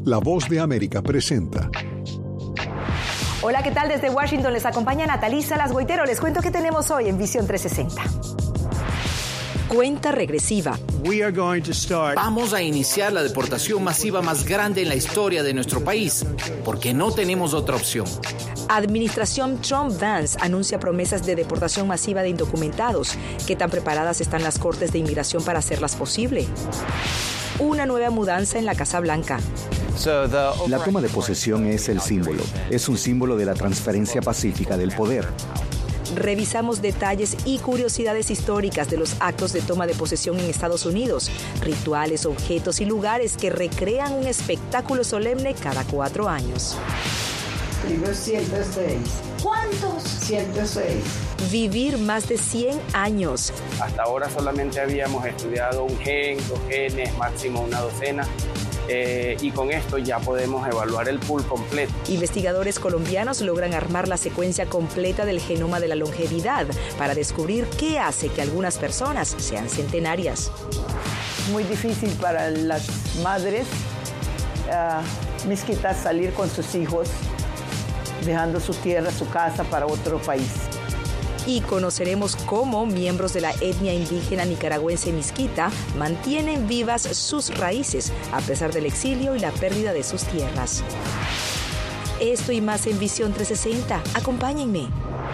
La Voz de América presenta. Hola, ¿qué tal? Desde Washington les acompaña Natalí Salas Goitero. Les cuento qué tenemos hoy en Visión 360. Cuenta regresiva. Vamos a iniciar la deportación masiva más grande en la historia de nuestro país, porque no tenemos otra opción. Administración Trump-Vance anuncia promesas de deportación masiva de indocumentados. ¿Qué tan preparadas están las cortes de inmigración para hacerlas posible? Una nueva mudanza en la Casa Blanca. La toma de posesión es el símbolo. Es un símbolo de la transferencia pacífica del poder. Revisamos detalles y curiosidades históricas de los actos de toma de posesión en Estados Unidos, rituales, objetos y lugares que recrean un espectáculo solemne cada 4 años. Libro 106. ¿Cuántos? 106. Vivir más de 100 años. Hasta ahora solamente habíamos estudiado un gen, 2 genes, máximo una docena. Y con esto ya podemos evaluar el pool completo. Investigadores colombianos logran armar la secuencia completa del genoma de la longevidad para descubrir qué hace que algunas personas sean centenarias. Muy difícil para las madres misquitas salir con sus hijos, dejando su tierra, su casa para otro país. Y conoceremos cómo miembros de la etnia indígena nicaragüense misquita mantienen vivas sus raíces a pesar del exilio y la pérdida de sus tierras. Esto y más en Visión 360. Acompáñenme.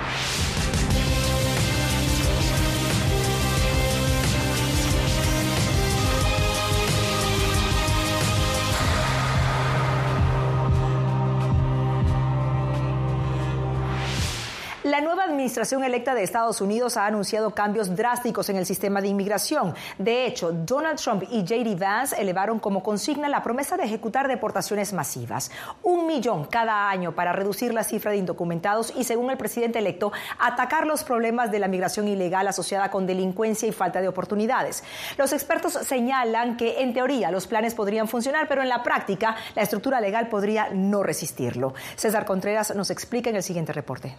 La nueva administración electa de Estados Unidos ha anunciado cambios drásticos en el sistema de inmigración. De hecho, Donald Trump y J.D. Vance elevaron como consigna la promesa de ejecutar deportaciones masivas. 1 millón cada año para reducir la cifra de indocumentados y, según el presidente electo, atacar los problemas de la migración ilegal asociada con delincuencia y falta de oportunidades. Los expertos señalan que, en teoría, los planes podrían funcionar, pero en la práctica, la estructura legal podría no resistirlo. César Contreras nos explica en el siguiente reporte.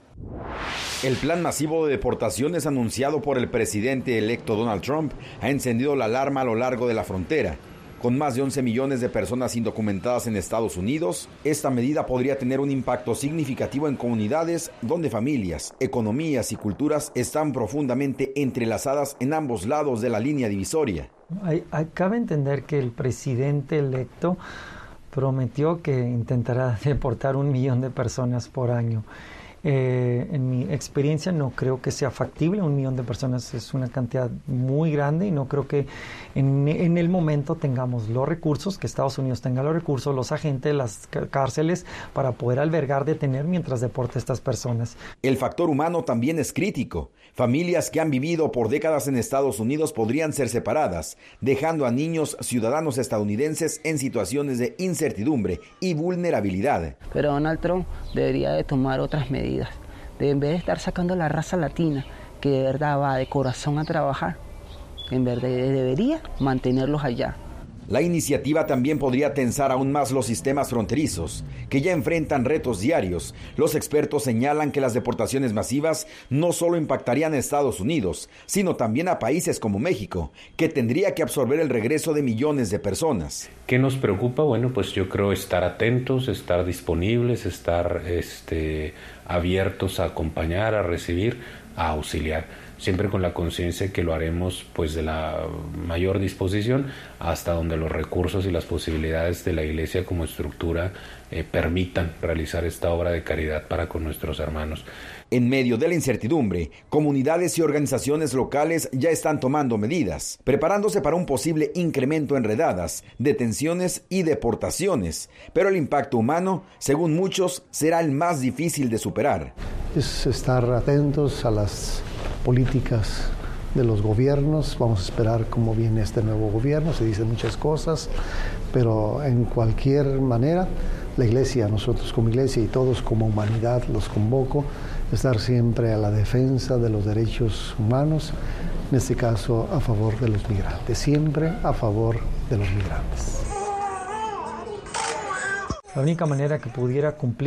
El plan masivo de deportaciones anunciado por el presidente electo Donald Trump ha encendido la alarma a lo largo de la frontera. Con más de 11 millones de personas indocumentadas en Estados Unidos, esta medida podría tener un impacto significativo en comunidades donde familias, economías y culturas están profundamente entrelazadas en ambos lados de la línea divisoria. Cabe entender que el presidente electo prometió que intentará deportar 1 millón de personas por año. En mi experiencia no creo que sea factible. 1 millón de personas es una cantidad muy grande y no creo que en el momento tengamos los recursos, que Estados Unidos tenga los recursos, los agentes, las cárceles para poder albergar, detener mientras deporte a estas personas. El factor humano también es crítico. Familias que han vivido por décadas en Estados Unidos podrían ser separadas, dejando a niños ciudadanos estadounidenses en situaciones de incertidumbre y vulnerabilidad. Pero Donald Trump debería de tomar otras medidas. En vez de estar sacando la raza latina, que de verdad va de corazón a trabajar, en verdad debería mantenerlos allá. La iniciativa también podría tensar aún más los sistemas fronterizos, que ya enfrentan retos diarios. Los expertos señalan que las deportaciones masivas no solo impactarían a Estados Unidos, sino también a países como México, que tendría que absorber el regreso de millones de personas. ¿Qué nos preocupa? Bueno, pues yo creo estar atentos, estar disponibles, estar abiertos a acompañar, a recibir, a auxiliar. Siempre con la conciencia que lo haremos pues de la mayor disposición hasta donde los recursos y las posibilidades de la Iglesia como estructura permitan realizar esta obra de caridad para con nuestros hermanos. En medio de la incertidumbre, comunidades y organizaciones locales ya están tomando medidas, preparándose para un posible incremento en redadas, detenciones y deportaciones. Pero el impacto humano, según muchos, será el más difícil de superar. Es estar atentos a las políticas de los gobiernos. Vamos a esperar cómo viene este nuevo gobierno. Se dicen muchas cosas, pero en cualquier manera, la Iglesia, nosotros como Iglesia y todos como humanidad, los convoco a estar siempre a la defensa de los derechos humanos, en este caso a favor de los migrantes, siempre a favor de los migrantes. La única manera que pudiera cumplir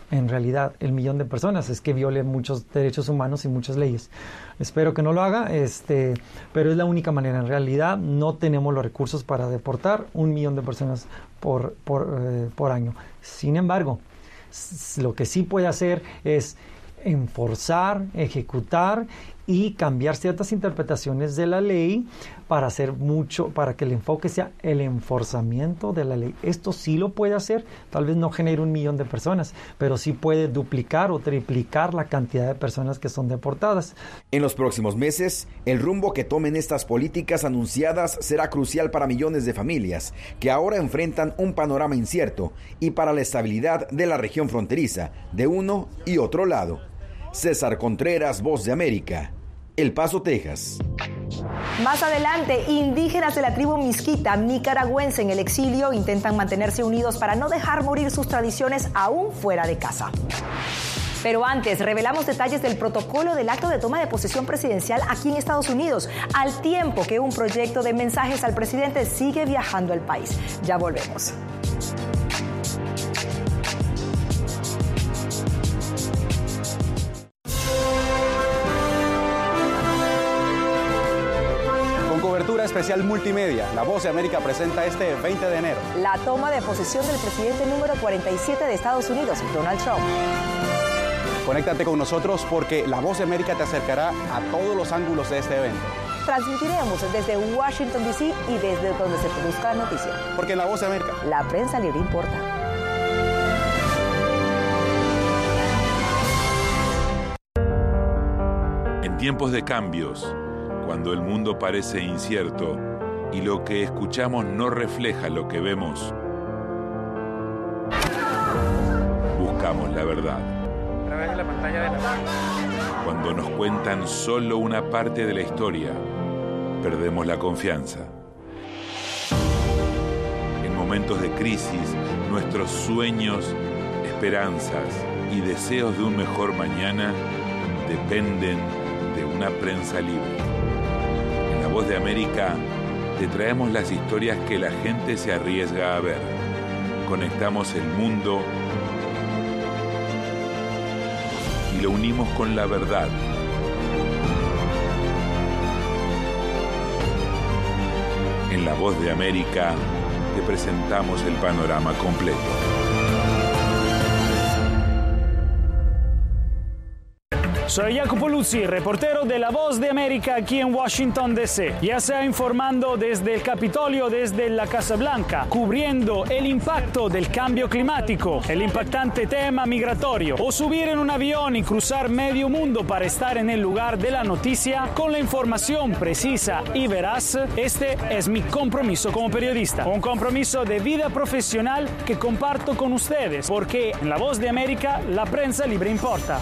en realidad, el 1 millón de personas, es que viole muchos derechos humanos y muchas leyes. Espero que no lo haga, pero es la única manera. En realidad, no tenemos los recursos para deportar 1 millón de personas por año. Sin embargo, lo que sí puede hacer es enforzar, ejecutar y cambiar ciertas interpretaciones de la ley para que el enfoque sea el enforzamiento de la ley. Esto sí lo puede hacer, tal vez no genere 1 millón de personas, pero sí puede duplicar o triplicar la cantidad de personas que son deportadas. En los próximos meses, el rumbo que tomen estas políticas anunciadas será crucial para millones de familias que ahora enfrentan un panorama incierto y para la estabilidad de la región fronteriza de uno y otro lado. César Contreras, Voz de América, El Paso, Texas. Más adelante, indígenas de la tribu Miskita, nicaragüense en el exilio, intentan mantenerse unidos para no dejar morir sus tradiciones aún fuera de casa. Pero antes, revelamos detalles del protocolo del acto de toma de posesión presidencial aquí en Estados Unidos, al tiempo que un proyecto de mensajes al presidente sigue viajando al país. Ya volvemos. Cobertura especial multimedia. La Voz de América presenta este 20 de enero la toma de posesión del presidente número 47 de Estados Unidos, Donald Trump. Conéctate con nosotros porque La Voz de América te acercará a todos los ángulos de este evento. Transmitiremos desde Washington, D.C. y desde donde se produzca la noticia. Porque en La Voz de América, la prensa libre importa. En tiempos de cambios, cuando el mundo parece incierto y lo que escuchamos no refleja lo que vemos, buscamos la verdad. A través de la pantalla de la... Cuando nos cuentan solo una parte de la historia, perdemos la confianza. En momentos de crisis, nuestros sueños, esperanzas y deseos de un mejor mañana dependen de una prensa libre. La Voz de América, te traemos las historias que la gente se arriesga a ver. Conectamos el mundo y lo unimos con la verdad. En La Voz de América, te presentamos el panorama completo. Soy Jacopo Luzzi, reportero de La Voz de América aquí en Washington, D.C. Ya sea informando desde el Capitolio, desde la Casa Blanca, cubriendo el impacto del cambio climático, el impactante tema migratorio, o subir en un avión y cruzar medio mundo para estar en el lugar de la noticia con la información precisa y veraz, este es mi compromiso como periodista. Un compromiso de vida profesional que comparto con ustedes, porque en La Voz de América la prensa libre importa.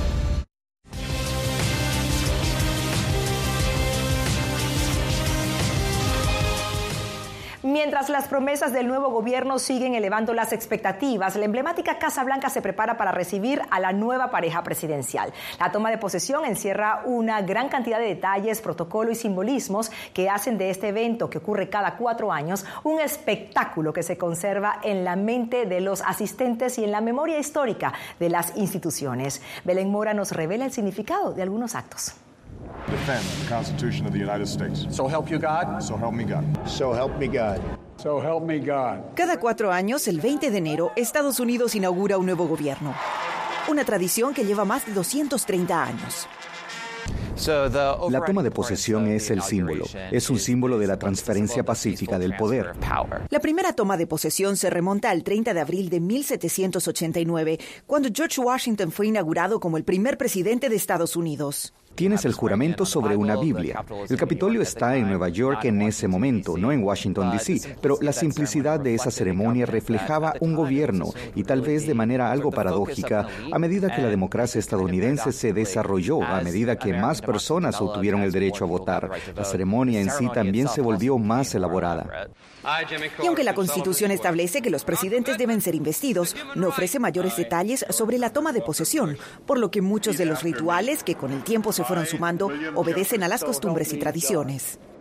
Mientras las promesas del nuevo gobierno siguen elevando las expectativas, la emblemática Casa Blanca se prepara para recibir a la nueva pareja presidencial. La toma de posesión encierra una gran cantidad de detalles, protocolo y simbolismos que hacen de este evento, que ocurre cada 4 años, un espectáculo que se conserva en la mente de los asistentes y en la memoria histórica de las instituciones. Belén Mora nos revela el significado de algunos actos. Defend the Constitution of the United States. So help you God. So help me God. So help me God. So help me God. Cada 4 años, el 20 de enero, Estados Unidos inaugura un nuevo gobierno. Una tradición que lleva más de 230 años. La toma de posesión es el símbolo. Es un símbolo de la transferencia pacífica del poder. La primera toma de posesión se remonta al 30 de abril de 1789, cuando George Washington fue inaugurado como el primer presidente de Estados Unidos. Tienes el juramento sobre una Biblia. El Capitolio está en Nueva York en ese momento, no en Washington, D.C., pero la simplicidad de esa ceremonia reflejaba un gobierno y tal vez de manera algo paradójica, a medida que la democracia estadounidense se desarrolló, a medida que más personas obtuvieron el derecho a votar, la ceremonia en sí también se volvió más elaborada. Y aunque la Constitución establece que los presidentes deben ser investidos, no ofrece mayores detalles sobre la toma de posesión, por lo que muchos de los rituales que con el tiempo se fueron sumando obedecen a las costumbres y tradiciones.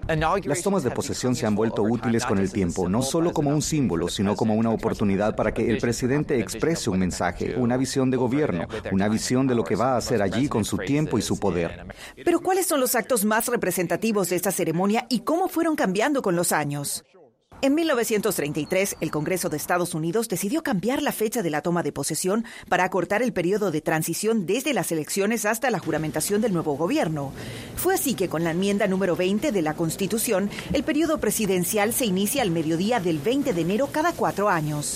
Las tomas de posesión se han vuelto útiles con el tiempo, no solo como un símbolo, sino como una oportunidad para que el presidente exprese un mensaje, una visión de gobierno, una visión de lo que va a hacer allí con su tiempo y su poder. Pero ¿cuáles son los actos más representativos de esta ceremonia y cómo fueron cambiando con los años? En 1933, el Congreso de Estados Unidos decidió cambiar la fecha de la toma de posesión para acortar el periodo de transición desde las elecciones hasta la juramentación del nuevo gobierno. Fue así que con la enmienda número 20 de la Constitución, el periodo presidencial se inicia al mediodía del 20 de enero cada 4 años.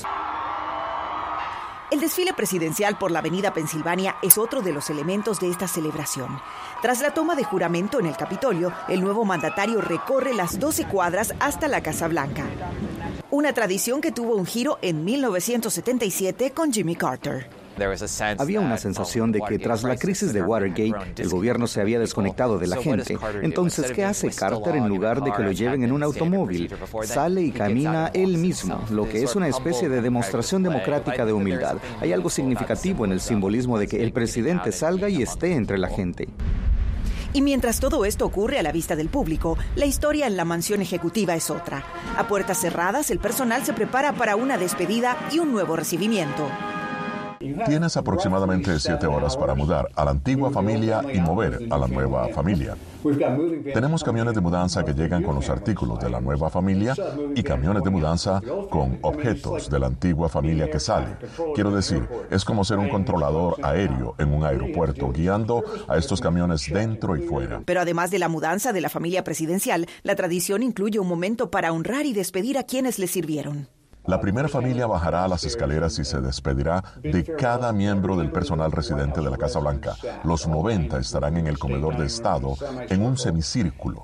El desfile presidencial por la avenida Pensilvania es otro de los elementos de esta celebración. Tras la toma de juramento en el Capitolio, el nuevo mandatario recorre las 12 cuadras hasta la Casa Blanca. Una tradición que tuvo un giro en 1977 con Jimmy Carter. Había una sensación de que tras la crisis de Watergate, el gobierno se había desconectado de la gente. Entonces, ¿qué hace Carter en lugar de que lo lleven en un automóvil? Sale y camina él mismo, lo que es una especie de demostración democrática de humildad. Hay algo significativo en el simbolismo de que el presidente salga y esté entre la gente. Y mientras todo esto ocurre a la vista del público, la historia en la mansión ejecutiva es otra. A puertas cerradas, el personal se prepara para una despedida y un nuevo recibimiento. Tienes aproximadamente 7 horas para mudar a la antigua familia y mover a la nueva familia. Tenemos camiones de mudanza que llegan con los artículos de la nueva familia y camiones de mudanza con objetos de la antigua familia que sale. Quiero decir, es como ser un controlador aéreo en un aeropuerto, guiando a estos camiones dentro y fuera. Pero además de la mudanza de la familia presidencial, la tradición incluye un momento para honrar y despedir a quienes le sirvieron. La primera familia bajará a las escaleras y se despedirá de cada miembro del personal residente de la Casa Blanca. Los 90 estarán en el comedor de Estado en un semicírculo.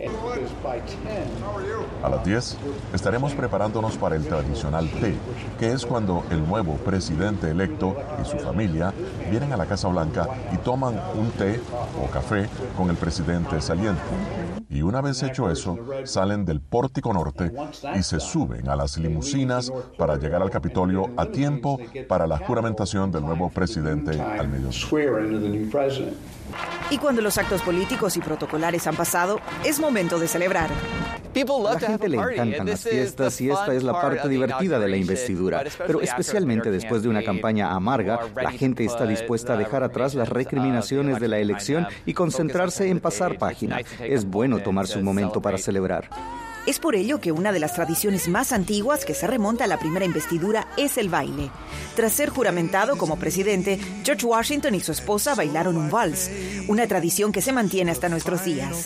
A las 10 estaremos preparándonos para el tradicional té, que es cuando el nuevo presidente electo y su familia vienen a la Casa Blanca y toman un té o café con el presidente saliente. Y una vez hecho eso, salen del pórtico norte y se suben a las limusinas para llegar al Capitolio a tiempo para la juramentación del nuevo presidente al mediodía. Y cuando los actos políticos y protocolares han pasado, es momento de celebrar. A la gente le encantan las fiestas y esta es la parte divertida de la investidura. Pero especialmente después de una campaña amarga, la gente está dispuesta a dejar atrás las recriminaciones de la elección y concentrarse en pasar página. Es bueno tomarse un momento para celebrar. Es por ello que una de las tradiciones más antiguas que se remonta a la primera investidura es el baile. Tras ser juramentado como presidente, George Washington y su esposa bailaron un vals, una tradición que se mantiene hasta nuestros días.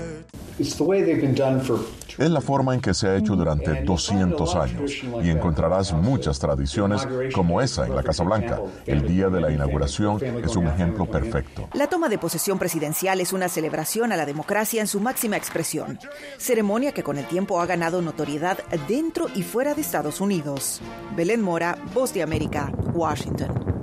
Es la forma en que se ha hecho durante 200 años y encontrarás muchas tradiciones como esa en la Casa Blanca. El día de la inauguración es un ejemplo perfecto. La toma de posesión presidencial es una celebración a la democracia en su máxima expresión. Ceremonia que con el tiempo ha ganado notoriedad dentro y fuera de Estados Unidos. Belén Mora, Voz de América, Washington.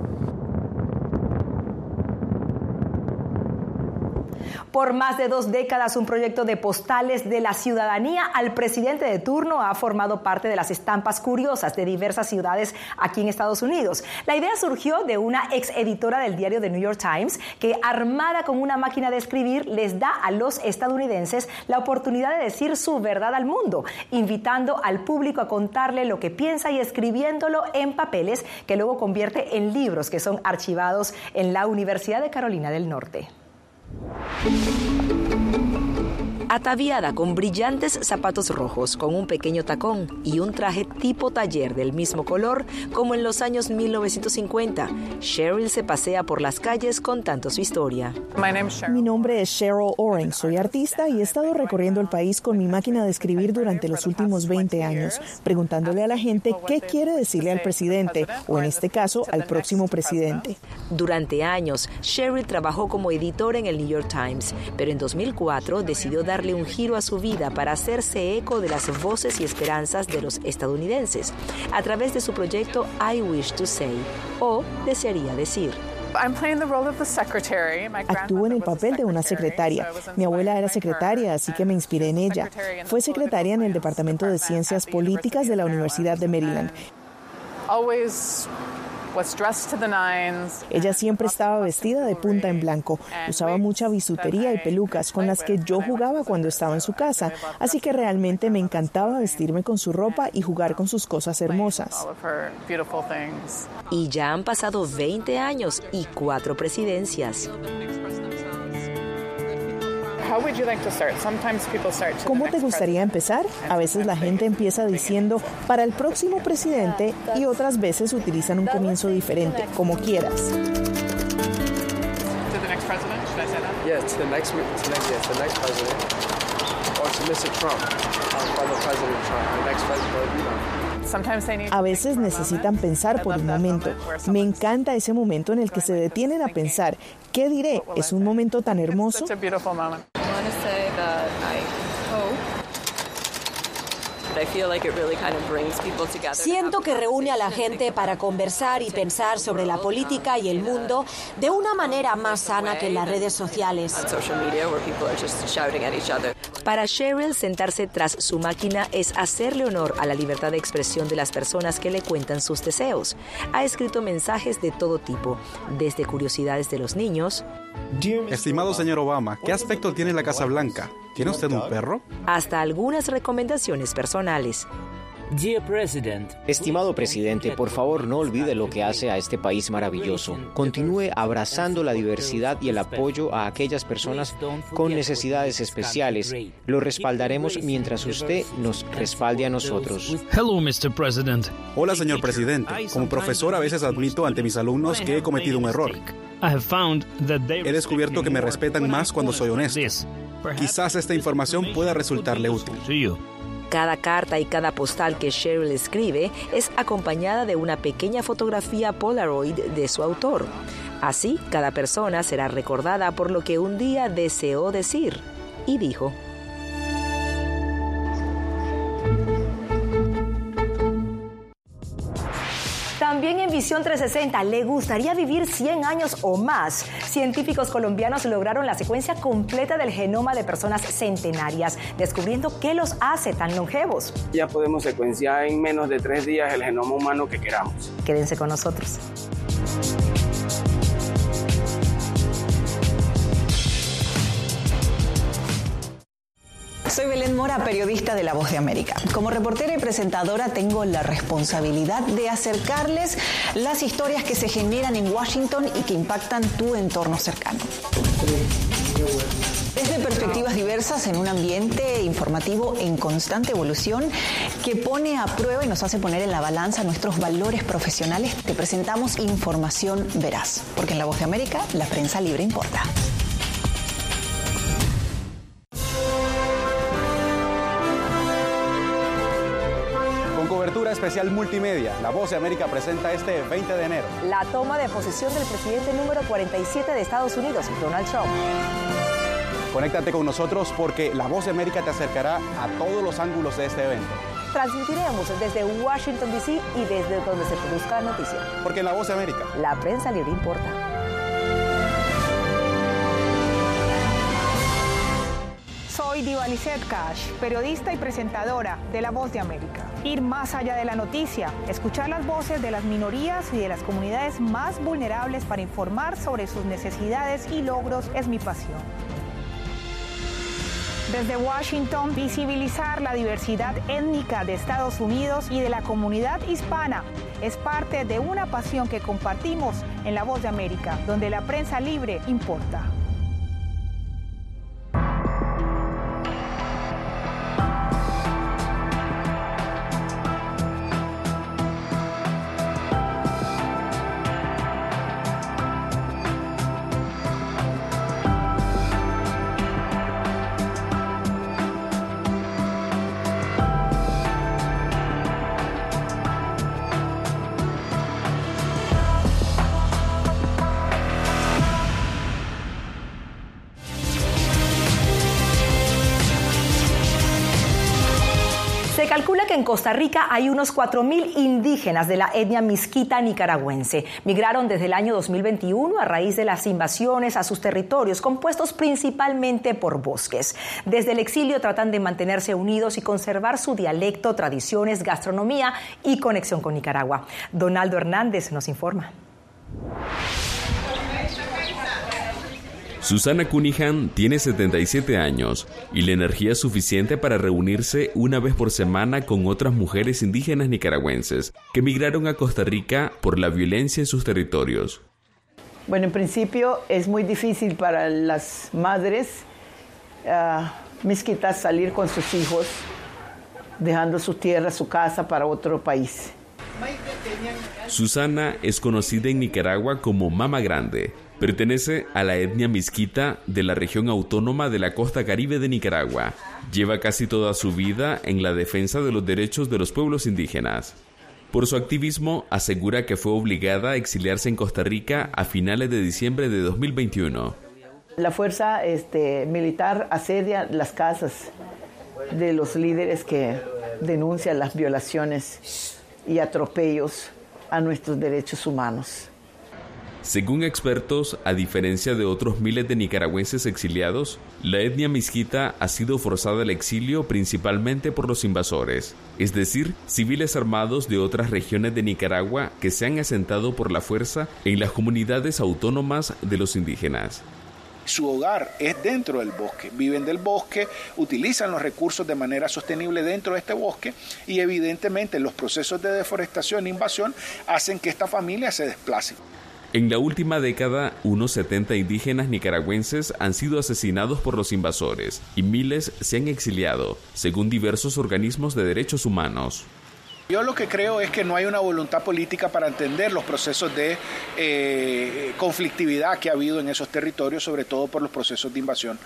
Por más de 2 décadas, un proyecto de postales de la ciudadanía al presidente de turno ha formado parte de las estampas curiosas de diversas ciudades aquí en Estados Unidos. La idea surgió de una ex editora del diario The New York Times que, armada con una máquina de escribir, les da a los estadounidenses la oportunidad de decir su verdad al mundo, invitando al público a contarle lo que piensa y escribiéndolo en papeles que luego convierte en libros que son archivados en la Universidad de Carolina del Norte. Ataviada con brillantes zapatos rojos, con un pequeño tacón y un traje tipo taller del mismo color como en los años 1950, Cheryl se pasea por las calles contando su historia. Mi nombre es Cheryl Oren, soy artista y he estado recorriendo el país con mi máquina de escribir durante los últimos 20 años, preguntándole a la gente qué quiere decirle al presidente, o en este caso, al próximo presidente. Durante años, Cheryl trabajó como editor en el New York Times, pero en 2004 decidió darle un giro a su vida para hacerse eco de las voces y esperanzas de los estadounidenses a través de su proyecto I Wish to Say, o desearía decir. Actúo en el papel de una secretaria. Mi abuela era secretaria, así que me inspiré en ella. Fue secretaria en el Departamento de Ciencias Políticas de la Universidad de Maryland. Ella siempre estaba vestida de punta en blanco, usaba mucha bisutería y pelucas con las que yo jugaba cuando estaba en su casa, así que realmente me encantaba vestirme con su ropa y jugar con sus cosas hermosas. Y ya han pasado 20 años y 4 presidencias. ¿Cómo te gustaría empezar? A veces la gente empieza diciendo para el próximo presidente y otras veces utilizan un comienzo diferente, como quieras. A veces necesitan pensar por un momento. Me encanta ese momento en el que se detienen a pensar, ¿qué diré? Es un momento tan hermoso. Siento que reúne a la gente para conversar y pensar sobre la política y el mundo de una manera más sana que en las redes sociales. Para Cheryl, sentarse tras su máquina es hacerle honor a la libertad de expresión de las personas que le cuentan sus deseos. Ha escrito mensajes de todo tipo, desde curiosidades de los niños. Estimado señor Obama, ¿qué aspecto tiene la Casa Blanca? ¿Tiene usted un perro? Hasta algunas recomendaciones personales. Estimado presidente, por favor no olvide lo que hace a este país maravilloso. Continúe abrazando la diversidad y el apoyo a aquellas personas con necesidades especiales. Lo respaldaremos mientras usted nos respalde a nosotros. Hello, Mr. President. Hola, señor presidente. Como profesor a veces admito ante mis alumnos que he cometido un error. He descubierto que me respetan más cuando soy honesto. Quizás esta información pueda resultarle útil. Cada carta y cada postal que Cheryl escribe es acompañada de una pequeña fotografía Polaroid de su autor. Así, cada persona será recordada por lo que un día deseó decir y dijo. También en Visión 360, ¿le gustaría vivir 100 años o más? Científicos colombianos lograron la secuencia completa del genoma de personas centenarias, descubriendo qué los hace tan longevos. Ya podemos secuenciar en menos de 3 días el genoma humano que queramos. Quédense con nosotros. Soy Belén Mora, periodista de La Voz de América. Como reportera y presentadora tengo la responsabilidad de acercarles las historias que se generan en Washington y que impactan tu entorno cercano. Desde perspectivas diversas en un ambiente informativo en constante evolución que pone a prueba y nos hace poner en la balanza nuestros valores profesionales, te presentamos información veraz, porque en La Voz de América la prensa libre importa. Cobertura especial multimedia. La Voz de América presenta este 20 de enero. La toma de posesión del presidente número 47 de Estados Unidos, Donald Trump. Conéctate con nosotros porque La Voz de América te acercará a todos los ángulos de este evento. Transmitiremos desde Washington, D.C. y desde donde se produzca la noticia. Porque en La Voz de América la prensa libre importa. Soy Diva Lizette Cash, periodista y presentadora de La Voz de América. Ir más allá de la noticia, escuchar las voces de las minorías y de las comunidades más vulnerables para informar sobre sus necesidades y logros es mi pasión. Desde Washington, visibilizar la diversidad étnica de Estados Unidos y de la comunidad hispana es parte de una pasión que compartimos en La Voz de América, donde la prensa libre importa. calcula que en Costa Rica hay unos 4.000 indígenas de la etnia misquita nicaragüense. Migraron desde el año 2021 a raíz de las invasiones a sus territorios, compuestos principalmente por bosques. Desde el exilio tratan de mantenerse unidos y conservar su dialecto, tradiciones, gastronomía y conexión con Nicaragua. Donaldo Hernández nos informa. Susana Cunningham tiene 77 años y la energía es suficiente para reunirse una vez por semana con otras mujeres indígenas nicaragüenses que migraron a Costa Rica por la violencia en sus territorios. Bueno, en principio es muy difícil para las madres misquitas salir con sus hijos, dejando su tierra, su casa para otro país. Susana es conocida en Nicaragua como Mama Grande. Pertenece a la etnia misquita de la región autónoma de la costa caribe de Nicaragua. Lleva casi toda su vida en la defensa de los derechos de los pueblos indígenas. Por su activismo, asegura que fue obligada a exiliarse en Costa Rica a finales de diciembre de 2021. La fuerza militar asedia las casas de los líderes que denuncian las violaciones y atropellos a nuestros derechos humanos. Según expertos, a diferencia de otros miles de nicaragüenses exiliados, la etnia misquita ha sido forzada al exilio principalmente por los invasores, es decir, civiles armados de otras regiones de Nicaragua que se han asentado por la fuerza en las comunidades autónomas de los indígenas. Su hogar es dentro del bosque, viven del bosque, utilizan los recursos de manera sostenible dentro de este bosque y evidentemente los procesos de deforestación e invasión hacen que esta familia se desplace. En la última década, unos 70 indígenas nicaragüenses han sido asesinados por los invasores y miles se han exiliado, según diversos organismos de derechos humanos. Yo lo que creo es que no hay una voluntad política para entender los procesos de conflictividad que ha habido en esos territorios, sobre todo por los procesos de invasión.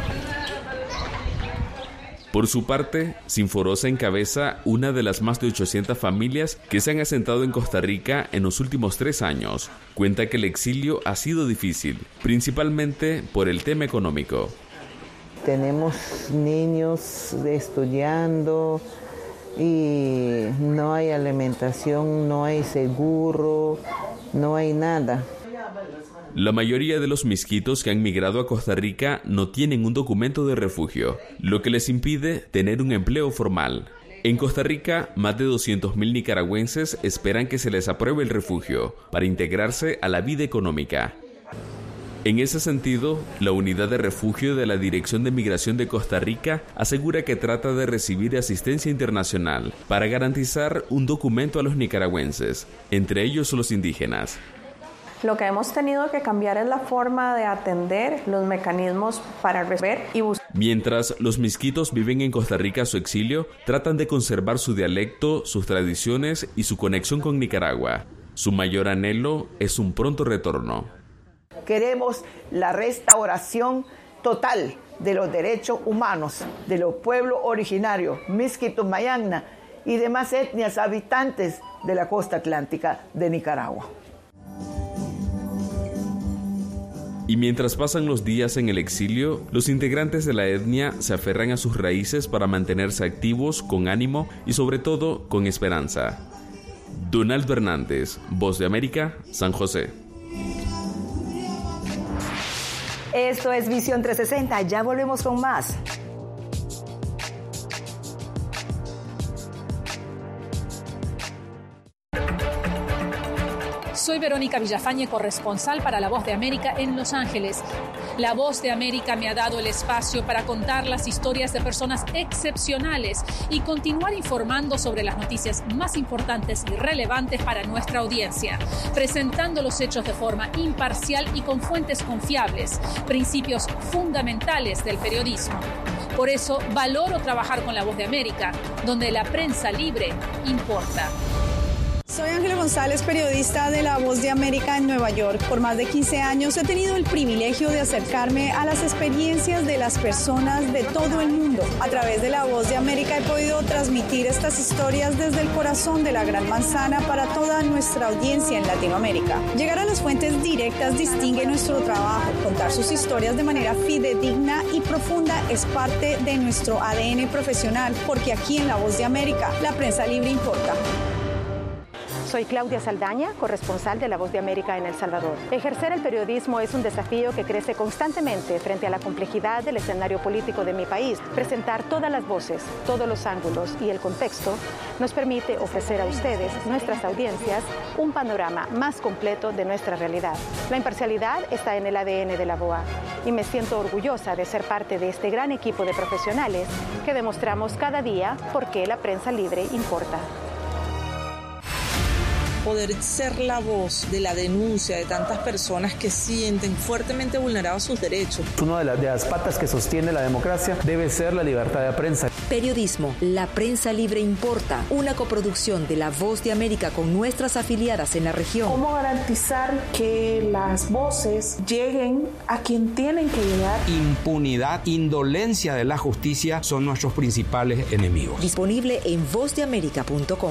Por su parte, Sinforosa encabeza una de las más de 800 familias que se han asentado en Costa Rica en los últimos 3 años. Cuenta que el exilio ha sido difícil, principalmente por el tema económico. Tenemos niños estudiando y no hay alimentación, no hay seguro, no hay nada. La mayoría de los misquitos que han migrado a Costa Rica no tienen un documento de refugio, lo que les impide tener un empleo formal. En Costa Rica, más de 200.000 nicaragüenses esperan que se les apruebe el refugio para integrarse a la vida económica. En ese sentido, la unidad de refugio de la Dirección de Migración de Costa Rica asegura que trata de recibir asistencia internacional para garantizar un documento a los nicaragüenses, entre ellos los indígenas. Lo que hemos tenido que cambiar es la forma de atender los mecanismos para resolver y buscar. Mientras los misquitos viven en Costa Rica su exilio, tratan de conservar su dialecto, sus tradiciones y su conexión con Nicaragua. Su mayor anhelo es un pronto retorno. Queremos la restauración total de los derechos humanos de los pueblos originarios, Miskito Mayangna y demás etnias habitantes de la costa atlántica de Nicaragua. Y mientras pasan los días en el exilio, los integrantes de la etnia se aferran a sus raíces para mantenerse activos, con ánimo y sobre todo con esperanza. Donaldo Hernández, Voz de América, San José. Esto es Visión 360, ya volvemos con más. Soy Verónica Villafañe, corresponsal para La Voz de América en Los Ángeles. La Voz de América me ha dado el espacio para contar las historias de personas excepcionales y continuar informando sobre las noticias más importantes y relevantes para nuestra audiencia, presentando los hechos de forma imparcial y con fuentes confiables, principios fundamentales del periodismo. Por eso valoro trabajar con La Voz de América, donde la prensa libre importa. Soy Ángela González, periodista de La Voz de América en Nueva York. Por más de 15 años he tenido el privilegio de acercarme a las experiencias de las personas de todo el mundo. A través de La Voz de América he podido transmitir estas historias desde el corazón de la Gran Manzana para toda nuestra audiencia en Latinoamérica. Llegar a las fuentes directas distingue nuestro trabajo. Contar sus historias de manera fidedigna y profunda es parte de nuestro ADN profesional, porque aquí en La Voz de América, la prensa libre importa. Soy Claudia Saldaña, corresponsal de La Voz de América en El Salvador. Ejercer el periodismo es un desafío que crece constantemente frente a la complejidad del escenario político de mi país. Presentar todas las voces, todos los ángulos y el contexto nos permite ofrecer a ustedes, nuestras audiencias, un panorama más completo de nuestra realidad. La imparcialidad está en el ADN de la VOA y me siento orgullosa de ser parte de este gran equipo de profesionales que demostramos cada día por qué la prensa libre importa. Poder ser la voz de la denuncia de tantas personas que sienten fuertemente vulnerados sus derechos. Una de las patas que sostiene la democracia debe ser la libertad de prensa. Periodismo, la prensa libre importa, una coproducción de La Voz de América con nuestras afiliadas en la región. ¿Cómo garantizar que las voces lleguen a quien tienen que llegar? Impunidad, indolencia de la justicia son nuestros principales enemigos. Disponible en vozdeamerica.com.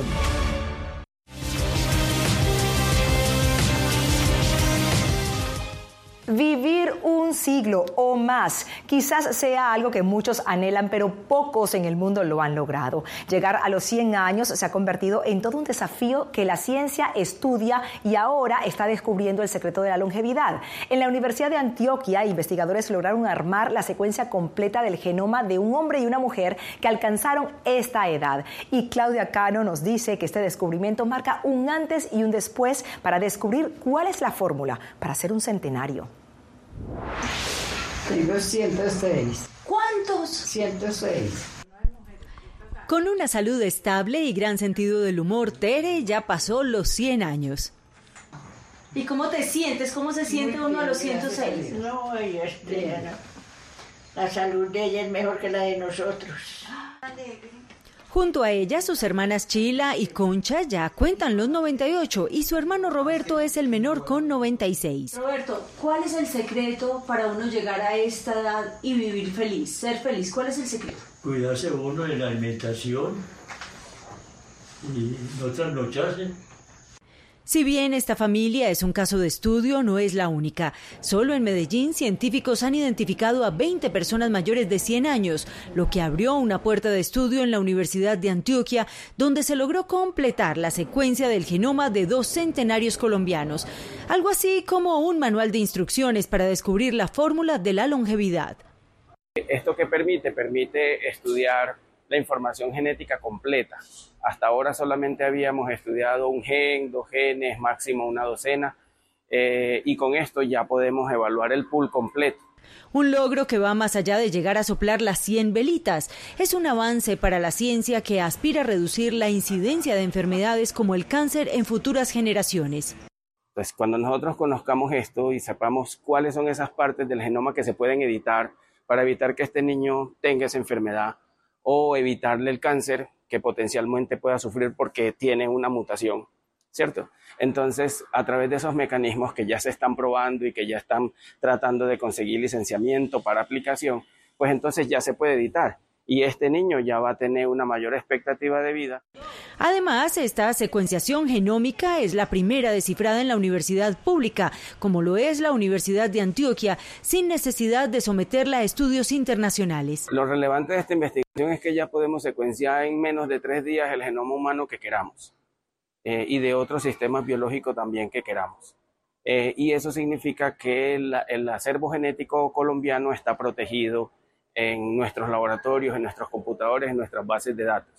Vivir un siglo o más quizás sea algo que muchos anhelan, pero pocos en el mundo lo han logrado. Llegar a los 100 años se ha convertido en todo un desafío que la ciencia estudia y ahora está descubriendo el secreto de la longevidad. En la Universidad de Antioquia, investigadores lograron armar la secuencia completa del genoma de un hombre y una mujer que alcanzaron esta edad. Y Claudia Cano nos dice que este descubrimiento marca un antes y un después para descubrir cuál es la fórmula para ser un centenario. Tengo 106. ¿Cuántos? 106. Con una salud estable y gran sentido del humor, Tere ya pasó los 100 años. ¿Y cómo te sientes? ¿Cómo se siente uno a los 106? No, ella es plena. La salud de ella es mejor que la de nosotros. Junto a ella, sus hermanas Chila y Concha ya cuentan los 98 y su hermano Roberto es el menor con 96. Roberto, ¿cuál es el secreto para uno llegar a esta edad y vivir feliz, ser feliz? ¿Cuál es el secreto? Cuidarse uno de la alimentación y no trasnocharse. Si bien esta familia es un caso de estudio, no es la única. Solo en Medellín, científicos han identificado a 20 personas mayores de 100 años, lo que abrió una puerta de estudio en la Universidad de Antioquia, donde se logró completar la secuencia del genoma de 2 centenarios colombianos. Algo así como un manual de instrucciones para descubrir la fórmula de la longevidad. ¿Esto qué permite? Permite estudiar la información genética completa. Hasta ahora solamente habíamos estudiado un gen, 2 genes, máximo una docena, y con esto ya podemos evaluar el pool completo. Un logro que va más allá de llegar a soplar las 100 velitas. Es un avance para la ciencia que aspira a reducir la incidencia de enfermedades como el cáncer en futuras generaciones. Entonces, cuando nosotros conozcamos esto y sepamos cuáles son esas partes del genoma que se pueden editar para evitar que este niño tenga esa enfermedad o evitarle el cáncer que potencialmente pueda sufrir porque tiene una mutación, ¿cierto? Entonces, a través de esos mecanismos que ya se están probando y que ya están tratando de conseguir licenciamiento para aplicación, pues entonces ya se puede editar. Y este niño ya va a tener una mayor expectativa de vida. Además, esta secuenciación genómica es la primera descifrada en la universidad pública, como lo es la Universidad de Antioquia, sin necesidad de someterla a estudios internacionales. Lo relevante de esta investigación es que ya podemos secuenciar en menos de 3 días el genoma humano que queramos y de otros sistemas biológicos también que queramos. Y eso significa que el acervo genético colombiano está protegido en nuestros laboratorios, en nuestros computadores, en nuestras bases de datos.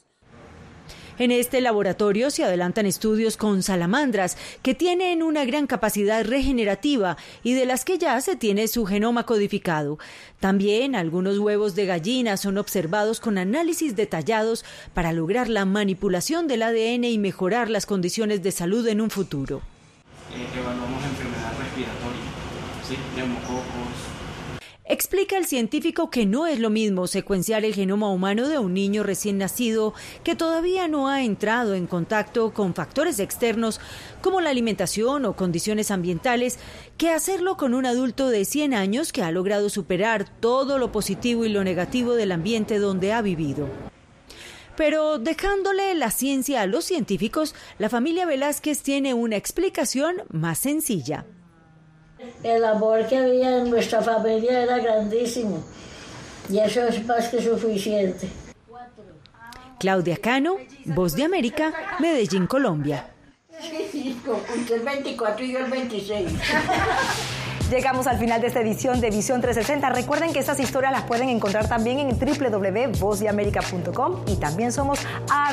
En este laboratorio se adelantan estudios con salamandras que tienen una gran capacidad regenerativa y de las que ya se tiene su genoma codificado. También algunos huevos de gallina son observados con análisis detallados para lograr la manipulación del ADN y mejorar las condiciones de salud en un futuro. Evaluamos enfermedad respiratoria, ¿sí? Neumococos. Explica el científico que no es lo mismo secuenciar el genoma humano de un niño recién nacido que todavía no ha entrado en contacto con factores externos como la alimentación o condiciones ambientales, que hacerlo con un adulto de 100 años que ha logrado superar todo lo positivo y lo negativo del ambiente donde ha vivido. Pero dejándole la ciencia a los científicos, la familia Velázquez tiene una explicación más sencilla. El amor que había en nuestra familia era grandísimo y eso es más que suficiente. Claudia Cano, Voz de América, Medellín, Colombia. El 24 y yo el 26. Llegamos al final de esta edición de Visión 360. Recuerden que estas historias las pueden encontrar también en www.vozdeamerica.com y también somos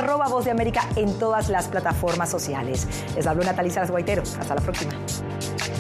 @vozdeamerica en todas las plataformas sociales. Les habló Natalie Salas Guaitero. Hasta la próxima.